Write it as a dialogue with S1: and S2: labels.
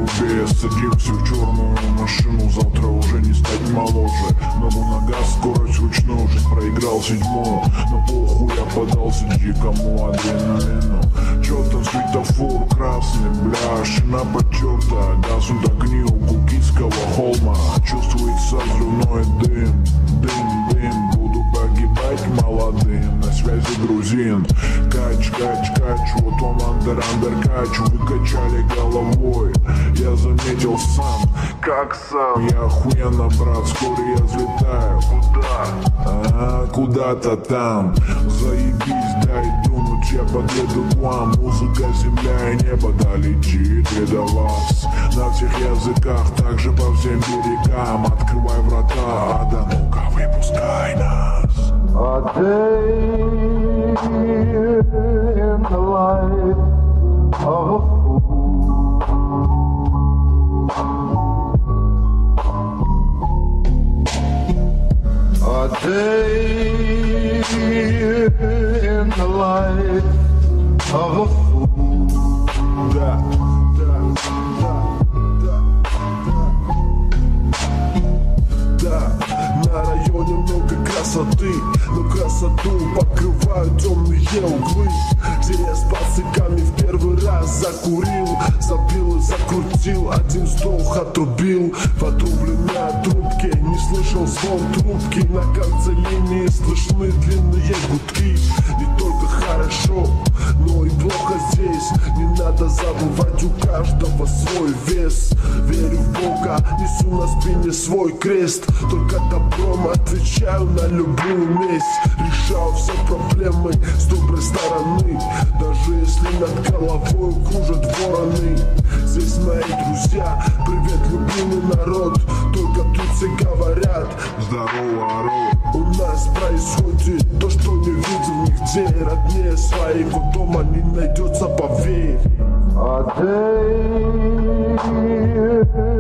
S1: грубее. Садимся в черную машину, завтра уже не стать моложе. Ногу на газ, скорость вручную, жизнь проиграл седьмую. На похуй я подался к дикому адреналину. Чё там светофор красный, бля, шина потерта. Газ догнил Кукийского холма. Чувствуется взрывной дым, дым, дым. Буду погибать молодым, на связи грузин. Кач, кач, кач, вот он андер кач. Вы качали головой, я заметил сам. Как сам? Я охуенно, брат, вскоре я взлетаю. Куда? Куда-то там. Заебись, дай дунуть, я подъеду к вам. Музыка, земля и небо долетит и до вас. На всех языках, также по всем берегам. Открывай врата ада, ну-ка выпускай нас.
S2: A day in the life of a fool. A day in the life of a fool.
S1: Да, да, да, да, да. На районе много красоты, но красоту покрывают темные углы. Где я с пациками в первый раз закурил, забил и закрутил, один вздох отрубил. В отрубленной трубке не слышал звон трубки. На конце линии слышны длинные гудки. Не только хорошо, но и плохо здесь. Не надо забывать, у каждого свой вес. Верю в Бога, несу на спине свой крест. Только добром отвечаю на любую месть. Решаю все проблемы с доброй стороны. Даже если над головой кружат вороны. Здесь мои друзья, привет, любимый народ. Только тут все говорят: здорово, ору. У нас происходит то, что не видел нигде. Роднее своего дома не найдется, поверь.
S2: A day